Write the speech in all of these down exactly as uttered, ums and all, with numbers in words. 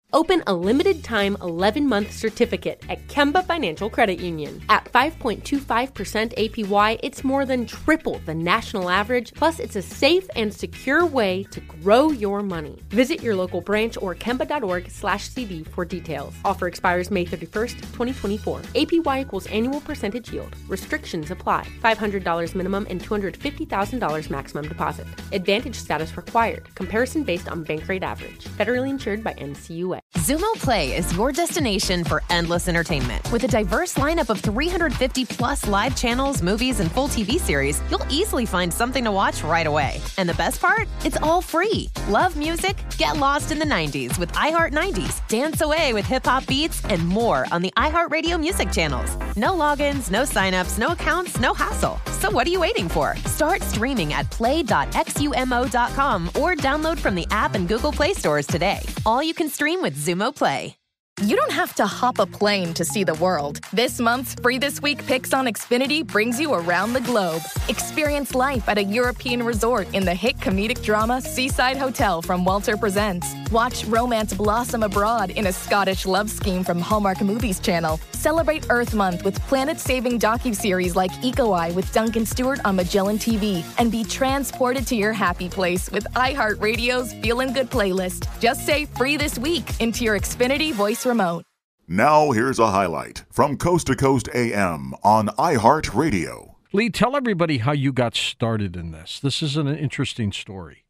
Open a limited-time eleven-month certificate at Kemba Financial Credit Union. At five point two five percent A P Y, it's more than triple the national average, plus it's a safe and secure way to grow your money. Visit your local branch or kemba.org slash CD for details. Offer expires May thirty-first, twenty twenty-four. A P Y equals annual percentage yield. Restrictions apply. five hundred dollars minimum and two hundred fifty thousand dollars maximum deposit. Advantage status required. Comparison based on bank rate average. Federally insured by N C U A. Xumo Play is your destination for endless entertainment. With a diverse lineup of three hundred fifty plus live channels, movies, and full T V series, you'll easily find something to watch right away. And the best part? It's all free. Love music? Get lost in the nineties with iHeart nineties. Dance away with hip-hop beats and more on the iHeartRadio music channels. No logins, no signups, no accounts, no hassle. So what are you waiting for? Start streaming at play dot xumo dot com or download from the app and Google Play stores today. All you can stream with Xumo Play. You don't have to hop a plane to see the world. This month's Free This Week Picks on Xfinity brings you around the globe. Experience life at a European resort in the hit comedic drama Seaside Hotel from Walter Presents. Watch romance blossom abroad in a Scottish love scheme from Hallmark Movies Channel. Celebrate Earth Month with planet-saving docuseries like Eco Eye with Duncan Stewart on Magellan T V. And be transported to your happy place with iHeartRadio's Feelin' Good playlist. Just say Free This Week into your Xfinity voice remote. Now here's a highlight from Coast to Coast A M on iHeartRadio. Lee, tell everybody how you got started in this. This is an interesting story.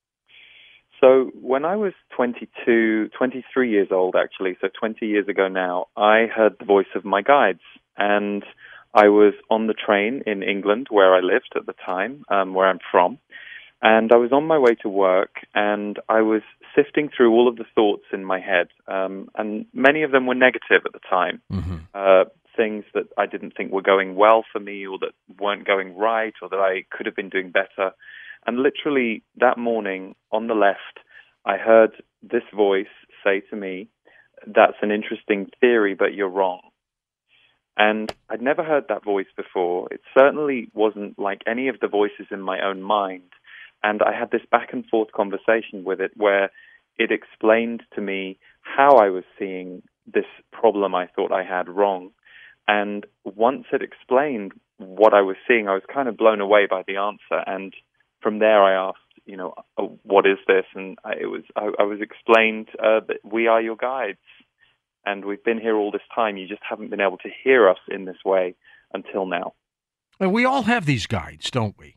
So when I was twenty-two, twenty-three years old, actually, so twenty years ago now, I heard the voice of my guides. And I was on the train in England, where I lived at the time, um, where I'm from. And I was on my way to work, and I was sifting through all of the thoughts in my head. Um, and many of them were negative at the time. Mm-hmm. Uh, things that I didn't think were going well for me, or that weren't going right, or that I could have been doing better. And literally that morning on the left, I heard this voice say to me, "That's an interesting theory, but you're wrong." And I'd never heard that voice before. It certainly wasn't like any of the voices in my own mind. And I had this back and forth conversation with it where it explained to me how I was seeing this problem I thought I had wrong. And once it explained what I was seeing, I was kind of blown away by the answer. And from there, I asked, you know, oh, what is this? And I, it was I, I was explained uh, that we are your guides, and we've been here all this time. You just haven't been able to hear us in this way until now. And we all have these guides, don't we?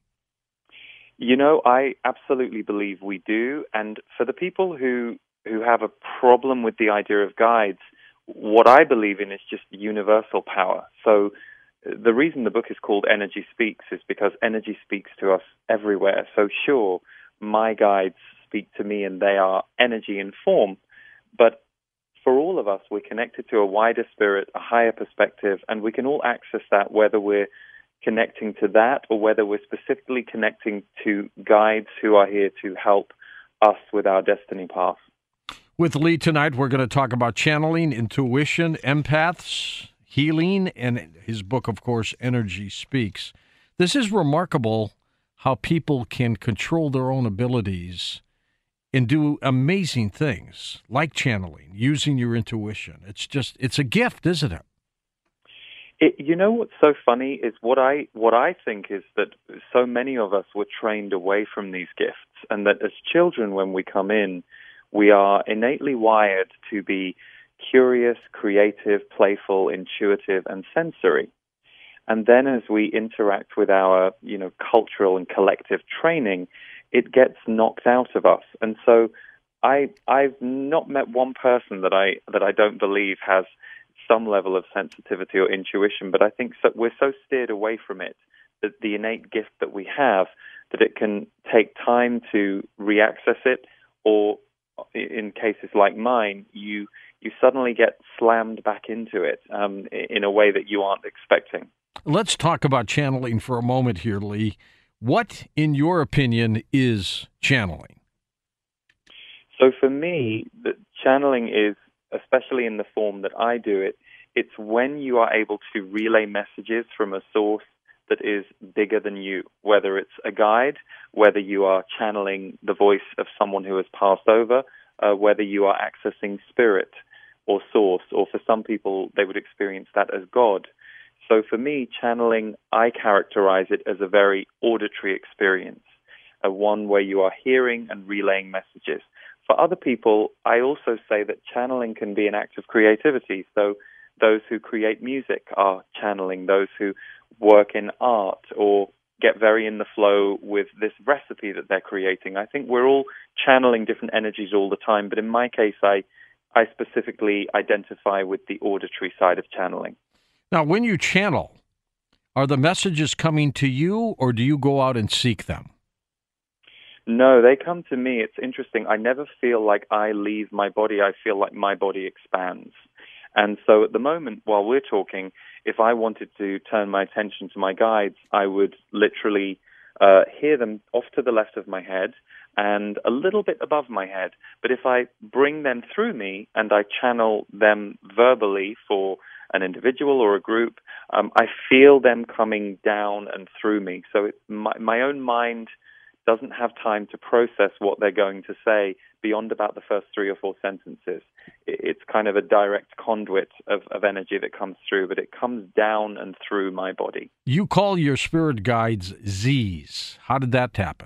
You know, I absolutely believe we do. And for the people who who have a problem with the idea of guides, what I believe in is just universal power. So the reason the book is called Energy Speaks is because energy speaks to us everywhere. So sure, my guides speak to me and they are energy in form. But for all of us, we're connected to a wider spirit, a higher perspective, and we can all access that whether we're connecting to that or whether we're specifically connecting to guides who are here to help us with our destiny path. With Lee tonight, we're going to talk about channeling, intuition, empaths, healing, and his book, of course, Energy Speaks. This is remarkable how people can control their own abilities and do amazing things like channeling, using your intuition. It's just, it's a gift, isn't it? It, you know what's so funny is what I what I think is that so many of us were trained away from these gifts, and that as children, when we come in, we are innately wired to be curious, creative, playful, intuitive, and sensory. And then as we interact with our, you know, cultural and collective training, it gets knocked out of us. And so I I've not met one person that I that I don't believe has some level of sensitivity or intuition, but I think so, we're so steered away from it, that the innate gift that we have, that it can take time to re-access it, or in cases like mine, you you suddenly get slammed back into it um, in a way that you aren't expecting. Let's talk about channeling for a moment here, Lee. What, in your opinion, is channeling? So for me, the channeling is, especially in the form that I do it, it's when you are able to relay messages from a source that is bigger than you, whether it's a guide, whether you are channeling the voice of someone who has passed over, uh, whether you are accessing spirit or source, or for some people, they would experience that as God. So for me, channeling, I characterize it as a very auditory experience, a one where you are hearing and relaying messages. For other people, I also say that channeling can be an act of creativity. So those who create music are channeling, those who work in art or get very in the flow with this recipe that they're creating. I think we're all channeling different energies all the time, but in my case, I, I specifically identify with the auditory side of channeling. Now, when you channel, are the messages coming to you, or do you go out and seek them? No, they come to me. It's interesting. I never feel like I leave my body. I feel like my body expands. And so at the moment, while we're talking, if I wanted to turn my attention to my guides, I would literally uh, hear them off to the left of my head and a little bit above my head. But if I bring them through me and I channel them verbally for an individual or a group, um, I feel them coming down and through me. So it, my, my own mind doesn't have time to process what they're going to say beyond about the first three or four sentences. It's kind of a direct conduit of, of energy that comes through, but it comes down and through my body. You call your spirit guides Z's. How did that happen?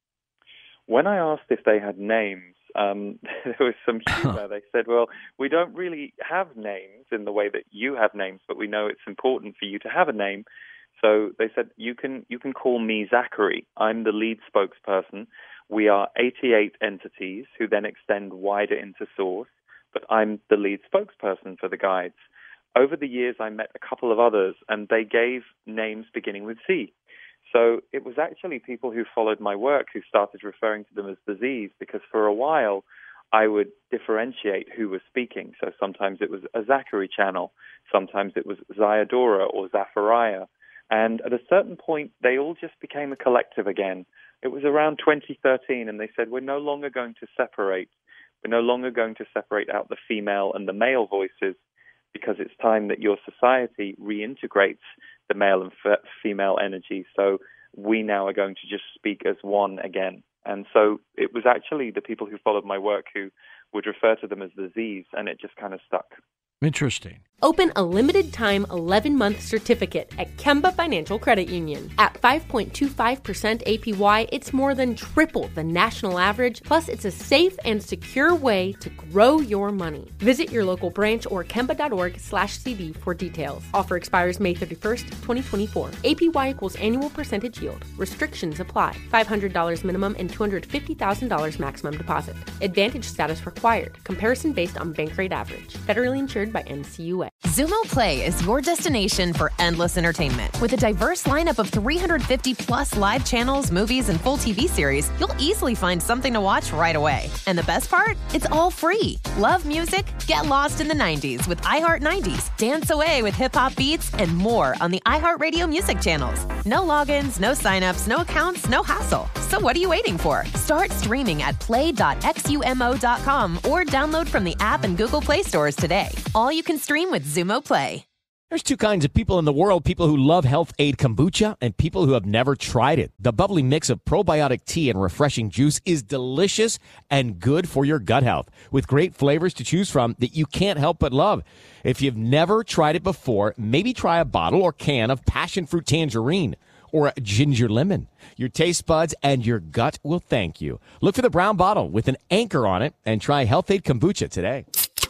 When I asked if they had names, um, there was some humor. They said, well, we don't really have names in the way that you have names, but we know it's important for you to have a name. So they said, you can you can call me Zachary. I'm the lead spokesperson. We are eighty-eight entities who then extend wider into Source, but I'm the lead spokesperson for the guides. Over the years, I met a couple of others, and they gave names beginning with Z. So it was actually people who followed my work who started referring to them as the Z's, because for a while, I would differentiate who was speaking. So sometimes it was a Zachary channel, sometimes it was Zayadora or Zachariah. And at a certain point, they all just became a collective again. It was around twenty thirteen, and they said, we're no longer going to separate. We're no longer going to separate out the female and the male voices, because it's time that your society reintegrates the male and f- female energy. So we now are going to just speak as one again. And so it was actually the people who followed my work who would refer to them as the Z's, and it just kind of stuck. Interesting. Open a limited-time eleven-month certificate at Kemba Financial Credit Union. At five point two five percent A P Y, it's more than triple the national average, plus it's a safe and secure way to grow your money. Visit your local branch or kemba.org slash CD for details. Offer expires May thirty-first, twenty twenty-four. A P Y equals annual percentage yield. Restrictions apply. five hundred dollars minimum and two hundred fifty thousand dollars maximum deposit. Advantage status required. Comparison based on bank rate average. Federally insured by N C U A. Xumo Play is your destination for endless entertainment. With a diverse lineup of three hundred fifty plus live channels, movies, and full T V series, you'll easily find something to watch right away. And the best part? It's all free. Love music? Get lost in the nineties with iHeart nineties. Dance away with hip-hop beats and more on the iHeartRadio music channels. No logins, no signups, no accounts, no hassle. So what are you waiting for? Start streaming at play dot xumo dot com or download from the app and Google Play stores today. All you can stream with Xumo Play. There's two kinds of people in the world, people who love Health Aid Kombucha and people who have never tried it. The bubbly mix of probiotic tea and refreshing juice is delicious and good for your gut health, with great flavors to choose from that you can't help but love. If you've never tried it before, maybe try a bottle or can of passion fruit tangerine or a ginger lemon. Your taste buds and your gut will thank you. Look for the brown bottle with an anchor on it and try Health Aid Kombucha today.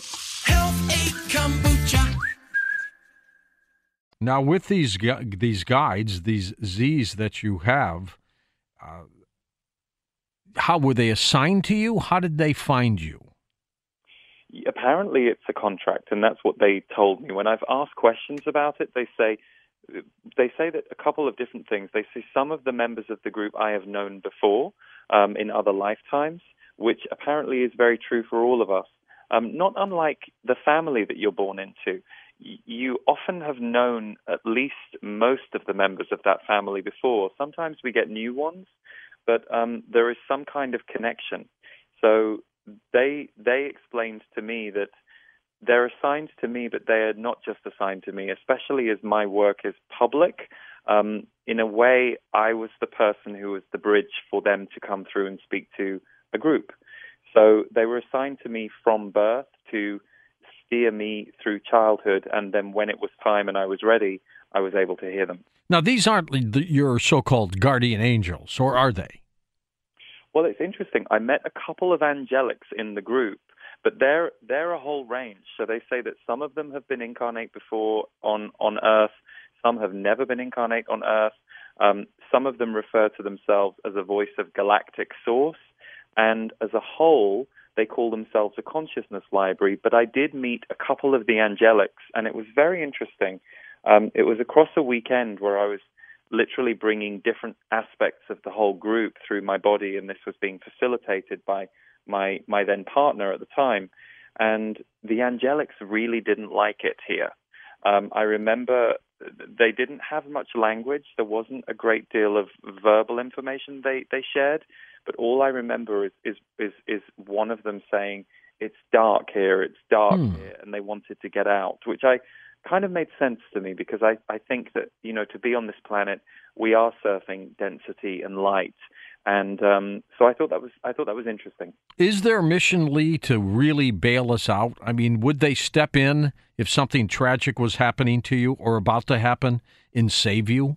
Health Aid Kombucha. Now, with these gu- these guides, these Z's that you have, uh, how were they assigned to you? How did they find you? Apparently, it's a contract, and that's what they told me. When I've asked questions about it, they say they say that a couple of different things. They say some of the members of the group I have known before um, in other lifetimes, which apparently is very true for all of us. Um, not unlike the family that you're born into. You often have known at least most of the members of that family before. Sometimes we get new ones, but um, there is some kind of connection. So they they explained to me that they're assigned to me, but they are not just assigned to me, especially as my work is public. Um, in a way, I was the person who was the bridge for them to come through and speak to a group. So they were assigned to me from birth to steer me through childhood, and then when it was time and I was ready, I was able to hear them. Now, these aren't the- your so-called guardian angels, or are they? Well, it's interesting. I met a couple of angelics in the group, but they're they're a whole range. So they say that some of them have been incarnate before on, on Earth, some have never been incarnate on Earth. Um, some of them refer to themselves as a voice of galactic source, and as a whole, they call themselves a consciousness library. But I did meet a couple of the angelics, and it was very interesting. Um, it was across a weekend where I was literally bringing different aspects of the whole group through my body, and this was being facilitated by my my then partner at the time. And the angelics really didn't like it here. Um, I remember they didn't have much language. There wasn't a great deal of verbal information they, they shared, but all I remember is, is, is, is one of them saying, "It's dark here, it's dark hmm. here," and they wanted to get out, which I kind of made sense to me, because I, I think that, you know, to be on this planet, we are surfing density and light. And um, so I thought that was I thought that was interesting. Is their mission, Lee, to really bail us out? I mean, would they step in if something tragic was happening to you or about to happen and save you?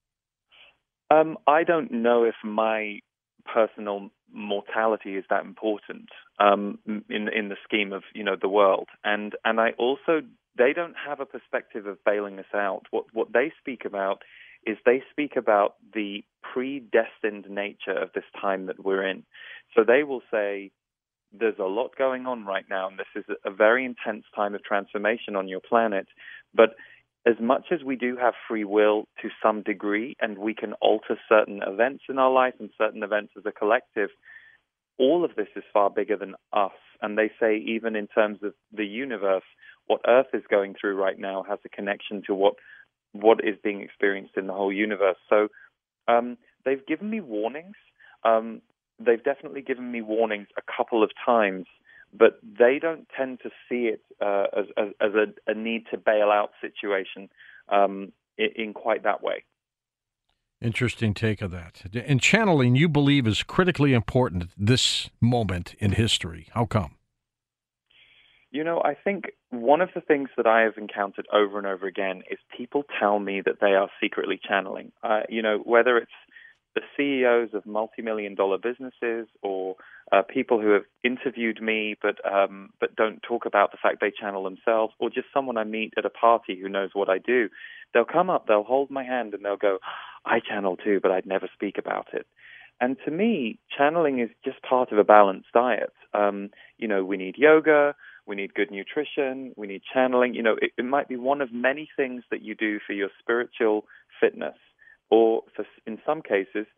Um, I don't know if my personal mortality is that important um, in in the scheme of, you know, the world. And and I also, they don't have a perspective of bailing us out. What what they speak about is they speak about the predestined nature of this time that we're in. So they will say, there's a lot going on right now, and this is a very intense time of transformation on your planet. But as much as we do have free will to some degree, and we can alter certain events in our life and certain events as a collective, all of this is far bigger than us. And they say, even in terms of the universe, what Earth is going through right now has a connection to what what is being experienced in the whole universe. So um, they've given me warnings. Um, they've definitely given me warnings a couple of times, but they don't tend to see it uh, as, as, as a, a need to bail out situation um, in, in quite that way. Interesting take of that. And channeling, you believe, is critically important at this moment in history. How come? You know, I think one of the things that I have encountered over and over again is people tell me that they are secretly channeling. Uh, you know, whether it's the C E Os of multi-million dollar businesses or uh, people who have interviewed me but um, but don't talk about the fact they channel themselves, or just someone I meet at a party who knows what I do. They'll come up, they'll hold my hand, and they'll go, "I channel too, but I'd never speak about it." And to me, channeling is just part of a balanced diet. Um, you know, we need yoga, we need good nutrition, we need channeling. You know, it, it might be one of many things that you do for your spiritual fitness. Or for, in some cases,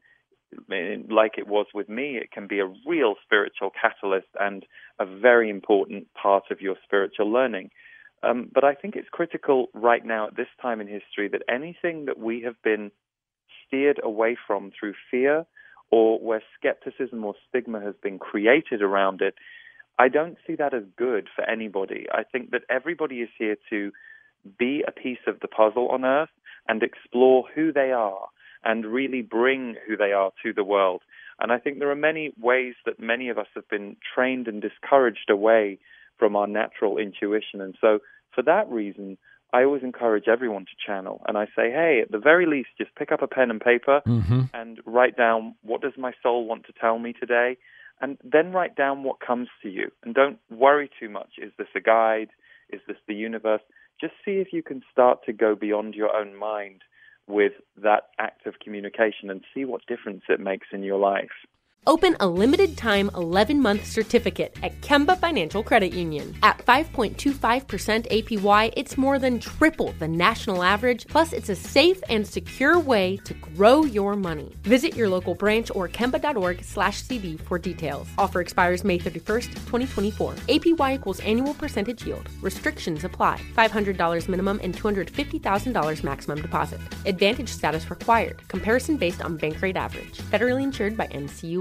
like it was with me, it can be a real spiritual catalyst and a very important part of your spiritual learning. Um, but I think it's critical right now at this time in history that anything that we have been steered away from through fear, or where skepticism or stigma has been created around it, I don't see that as good for anybody. I think that everybody is here to be a piece of the puzzle on Earth and explore who they are and really bring who they are to the world. And I think there are many ways that many of us have been trained and discouraged away from our natural intuition. And so for that reason, I always encourage everyone to channel. And I say, hey, at the very least, just pick up a pen and paper mm-hmm. and write down, what does my soul want to tell me today? And then write down what comes to you. And don't worry too much. Is this a guide? Is this the universe? Just see if you can start to go beyond your own mind with that act of communication and see what difference it makes in your life. Open a limited-time eleven-month certificate at Kemba Financial Credit Union. At five point two five percent A P Y, it's more than triple the national average, plus it's a safe and secure way to grow your money. Visit your local branch or kemba.org slash CD for details. Offer expires May thirty-first, twenty twenty-four. A P Y equals annual percentage yield. Restrictions apply. five hundred dollars minimum and two hundred fifty thousand dollars maximum deposit. Advantage status required. Comparison based on bank rate average. Federally insured by N C U S.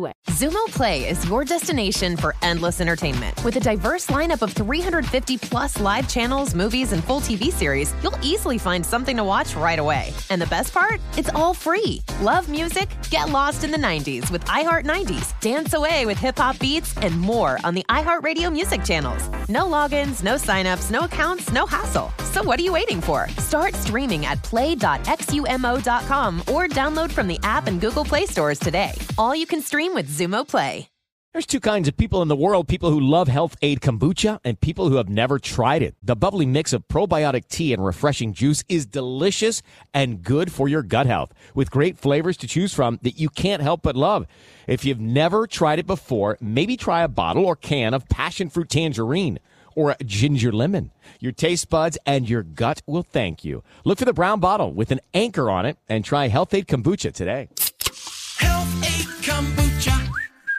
way. Zumo Play is your destination for endless entertainment. With a diverse lineup of three hundred fifty plus live channels, movies, and full T V series, you'll easily find something to watch right away. And the best part? It's all free. Love music? Get lost in the nineties with iHeart nineties. Dance away with hip-hop beats and more on the iHeartRadio music channels. No logins, no signups, no accounts, no hassle. So what are you waiting for? Start streaming at play dot x u m o dot com or download from the app and Google Play stores today. All you can stream with Zumo Play. There's two kinds of people in the world, people who love Health Aid Kombucha and people who have never tried it. The bubbly mix of probiotic tea and refreshing juice is delicious and good for your gut health, with great flavors to choose from that you can't help but love. If you've never tried it before, maybe try a bottle or can of passion fruit tangerine or a ginger lemon. Your taste buds and your gut will thank you. Look for the brown bottle with an anchor on it and try Health Aid Kombucha today. Health Aid Kombucha.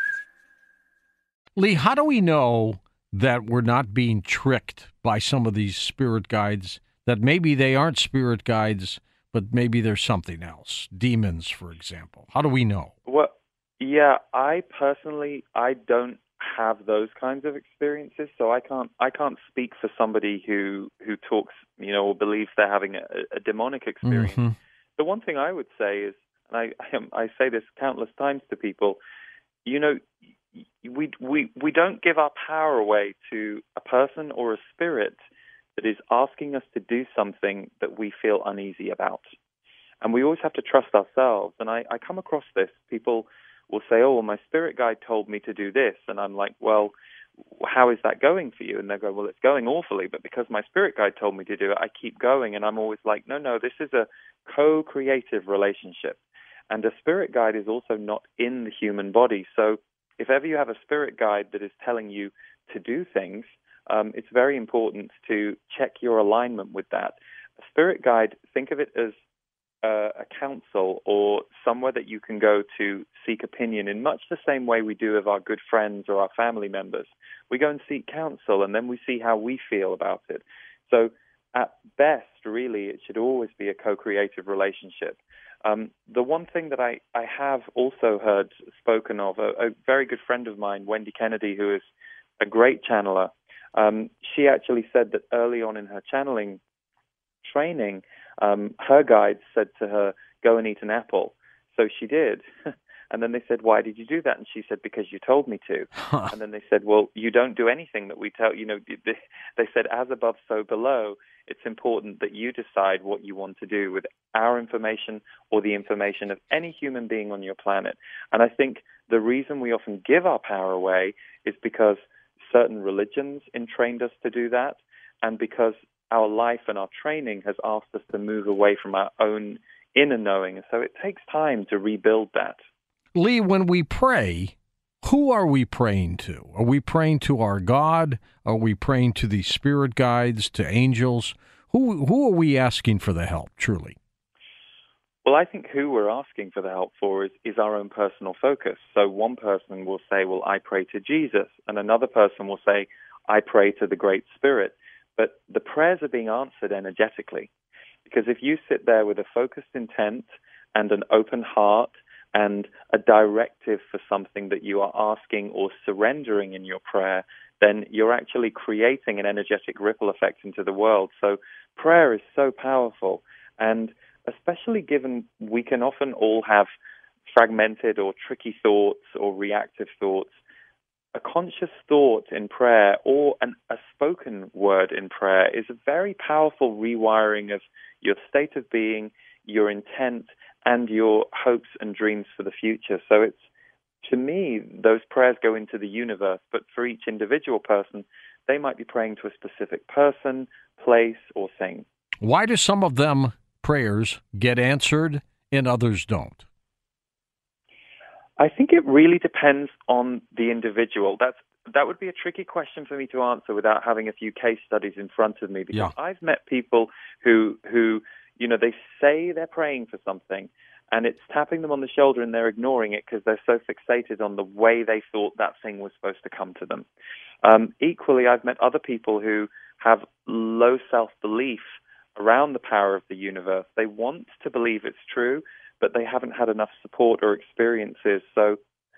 Lee, how do we know that we're not being tricked by some of these spirit guides, that maybe they aren't spirit guides, but maybe there's something else, demons, for example? How do we know? Well, yeah, I personally, I don't have those kinds of experiences, so I can't I can't speak for somebody who who talks, you know, or believes they're having a, a demonic experience. Mm-hmm. The one thing I would say is, and I I say this countless times to people, you know, we we we don't give our power away to a person or a spirit that is asking us to do something that we feel uneasy about, and we always have to trust ourselves. And I, I come across this, people will say, oh, well, my spirit guide told me to do this. And I'm like, well, how is that going for you? And they go, well, it's going awfully, but because my spirit guide told me to do it, I keep going. And I'm always like, no, no, this is a co-creative relationship. And a spirit guide is also not in the human body. So if ever you have a spirit guide that is telling you to do things, um, it's very important to check your alignment with that. A spirit guide, think of it as Uh, a counsel or somewhere that you can go to seek opinion in much the same way we do of our good friends or our family members. We go and seek counsel, and then we see how we feel about it. So at best, really, it should always be a co-creative relationship. Um, the one thing that I, I have also heard spoken of, a, a very good friend of mine, Wendy Kennedy, who is a great channeler, um, she actually said that early on in her channeling training, Um, her guides said to her, go and eat an apple. So she did. And then they said, why did you do that? And she said, because you told me to. Huh. And then they said, well, you don't do anything that we tell you. Know, they said, as above, so below. It's important that you decide what you want to do with our information or the information of any human being on your planet. And I think the reason we often give our power away is because certain religions entrained us to do that, and because our life and our training has asked us to move away from our own inner knowing. So it takes time to rebuild that. Lee, when we pray, who are we praying to? Are we praying to our God? Are we praying to the spirit guides, to angels? Who who are we asking for the help, truly? Well, I think who we're asking for the help for is, is our own personal focus. So one person will say, well, I pray to Jesus. And another person will say, I pray to the Great Spirit. But the prayers are being answered energetically, because if you sit there with a focused intent and an open heart and a directive for something that you are asking or surrendering in your prayer, then you're actually creating an energetic ripple effect into the world. So prayer is so powerful, and especially given we can often all have fragmented or tricky thoughts or reactive thoughts. A conscious thought in prayer or an, a spoken word in prayer is a very powerful rewiring of your state of being, your intent, and your hopes and dreams for the future. So it's, to me, those prayers go into the universe, but for each individual person, they might be praying to a specific person, place, or thing. Why do some of them prayers get answered and others don't? I think it really depends on the individual. That's that would be a tricky question for me to answer without having a few case studies in front of me, because yeah. I've met people who who you know they say they're praying for something, and it's tapping them on the shoulder and they're ignoring it because they're so fixated on the way they thought that thing was supposed to come to them. Um, equally, I've met other people who have low self-belief around the power of the universe. They want to believe it's true, but they haven't had enough support or experiences. So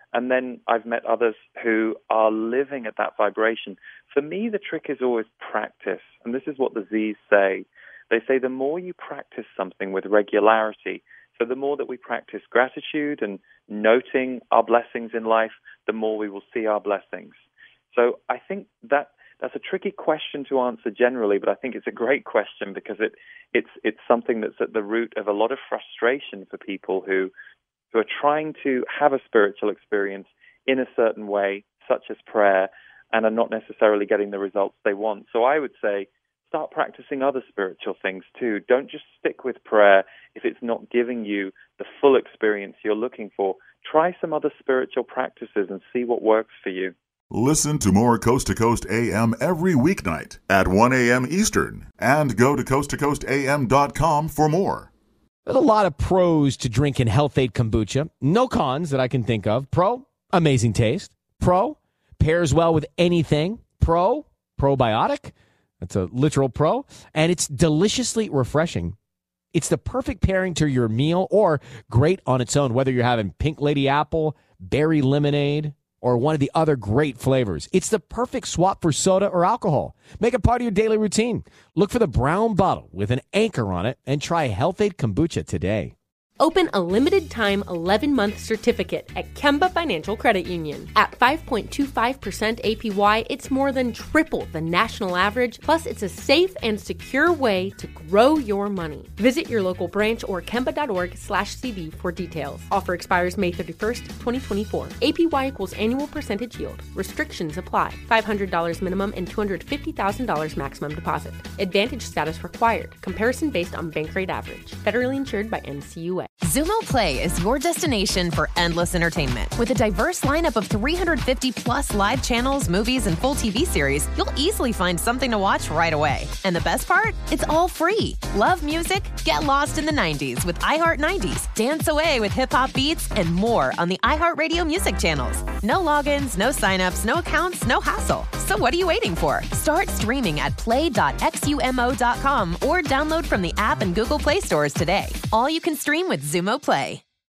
And then I've met others who are living at that vibration. For me, the trick is always practice. And this is what the Z's say. They say the more you practice something with regularity, so the more that we practice gratitude and noting our blessings in life, the more we will see our blessings. So I think that that's a tricky question to answer generally, but I think it's a great question because it it's it's something that's at the root of a lot of frustration for people who who are trying to have a spiritual experience in a certain way, such as prayer, and are not necessarily getting the results they want. So I would say start practicing other spiritual things too. Don't just stick with prayer if it's not giving you the full experience you're looking for. Try some other spiritual practices and see what works for you. Listen to more Coast to Coast A M every weeknight at one a.m. Eastern and go to coast to coast a m dot com for more. There's a lot of pros to drinking Health Aid Kombucha. No cons that I can think of. Pro, amazing taste. Pro, pairs well with anything. Pro, probiotic. That's a literal pro. And it's deliciously refreshing. It's the perfect pairing to your meal or great on its own, whether you're having pink lady apple, berry lemonade, or one of the other great flavors. It's the perfect swap for soda or alcohol. Make it part of your daily routine. Look for the brown bottle with an anchor on it and try Health Aid Kombucha today. Open a limited-time eleven-month certificate at Kemba Financial Credit Union. At five point two five percent A P Y, it's more than triple the national average, plus it's a safe and secure way to grow your money. Visit your local branch or kemba.org slash CD for details. Offer expires May thirty-first, twenty twenty-four. A P Y equals annual percentage yield. Restrictions apply. five hundred dollars minimum and two hundred fifty thousand dollars maximum deposit. Advantage status required. Comparison based on bank rate average. Federally insured by N C U A. Xumo Play is your destination for endless entertainment. With a diverse lineup of three hundred fifty plus live channels, movies, and full T V series, you'll easily find something to watch right away. And the best part? It's all free. Love music? Get lost in the nineties with iHeart nineties. Dance away with hip-hop beats and more on the iHeartRadio music channels. No logins, no signups, no accounts, no hassle. So what are you waiting for? Start streaming at play dot xumo dot com or download from the app and Google Play stores today. All you can stream with Xumo Play.